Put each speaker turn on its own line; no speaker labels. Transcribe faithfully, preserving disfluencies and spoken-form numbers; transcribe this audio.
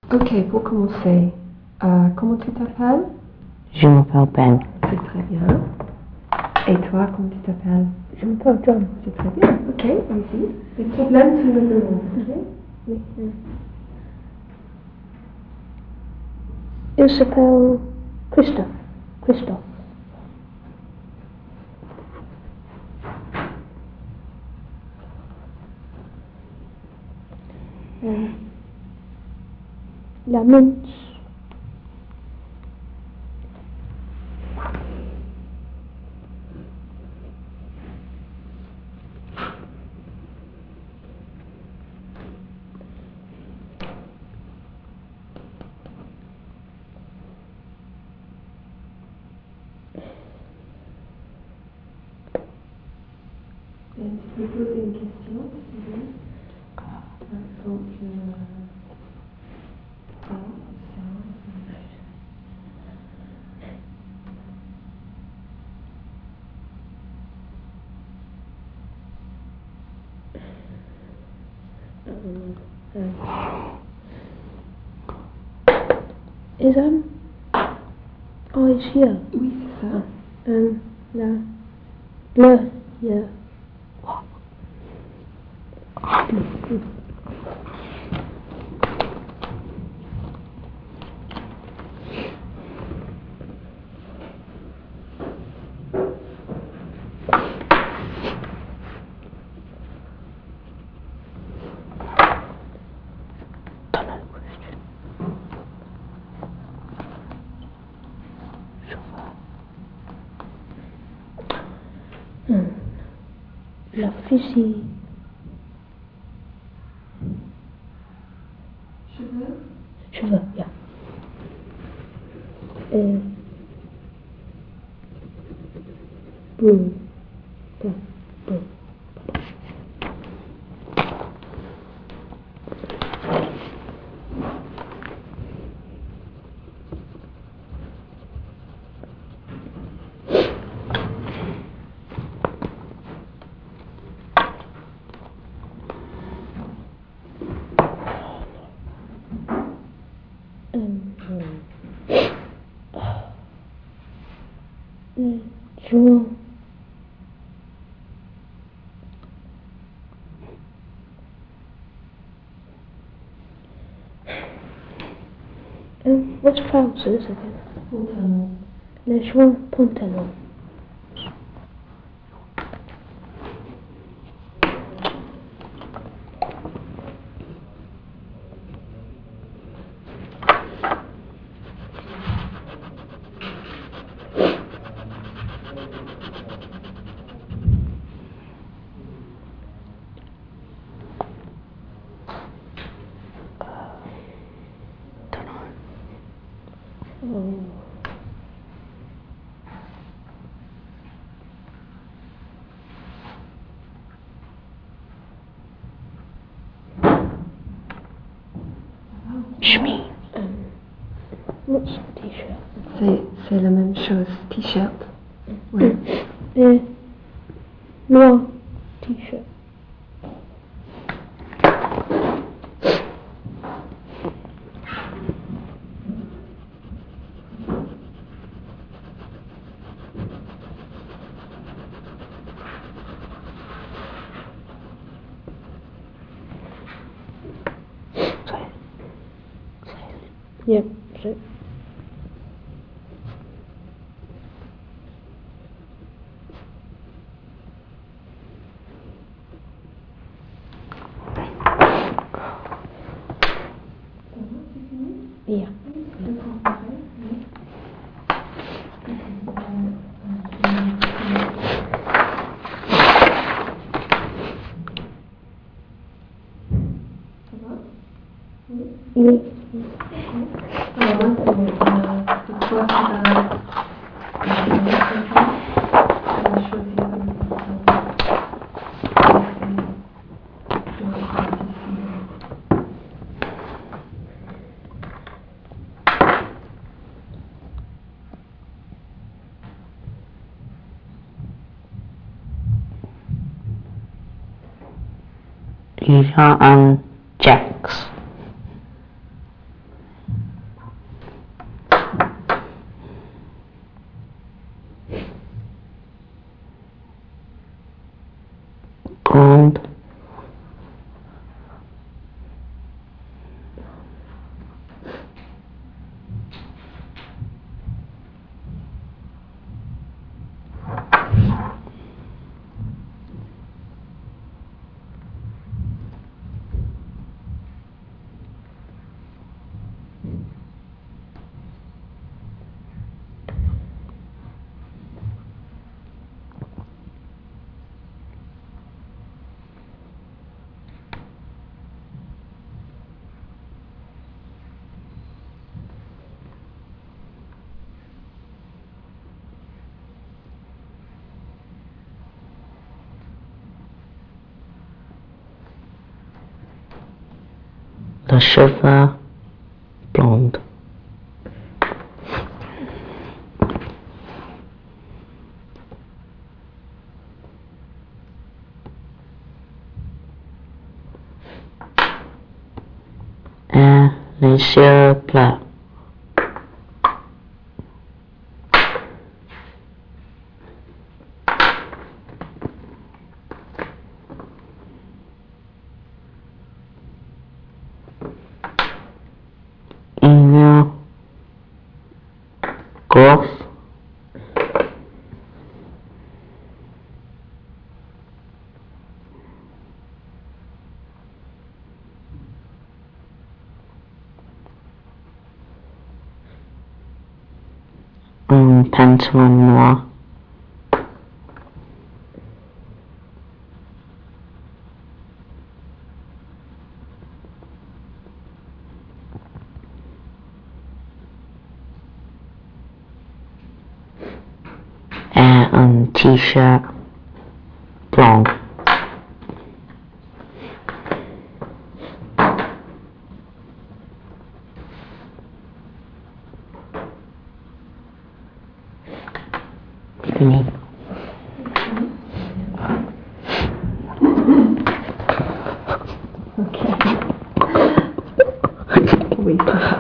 Ok, pour commencer, euh, comment tu t'appelles?
Je m'appelle Ben.
C'est très bien. Et toi, comment tu t'appelles?
Je m'appelle John.
C'est très bien. Ok, vas-y. Les problèmes, tu me demandes. Ok?
Oui. Il s'appelle Christophe. Christophe. Euh, la mince.
Et tu peux poser une question, s'il vous plaît? Donc, euh, ah,
Euh, euh, is um oh it's here.
oui, c'est ça.
Um la le yeah. Hmm. La fusil.
Cheveux?
Cheveux, yeah. Euh, blue. Blue. Blue. Um, uh, Joel. Um, what's trousers again?
Pantalon.
Les joints pantalon. Oh. Chemise. Um, what's t-shirt?
C'est, c'est la même chose. T-shirt. Oui.
Euh, noir t-shirt. Yep, so. Yeah. Oui.
Alors, maintenant, euh, c'est quoi ça va on va choisir une personne.
Il y a un Jax.
Les cheveux blonds. Et les yeux bleus. Une gorge. Un pantalon noir. Et un t-shirt blanc. Fini.
Oui.